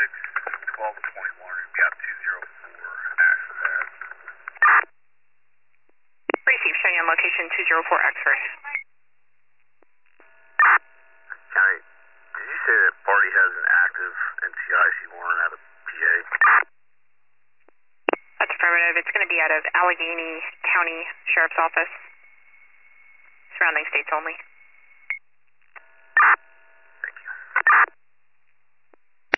1221, we've got 204 after that. Receive, showing you on location 204 X-ray. County, did you say that party has an active NCIC warrant out of PA? That's affirmative. It's going to be out of Allegheny County Sheriff's Office. Surrounding states only.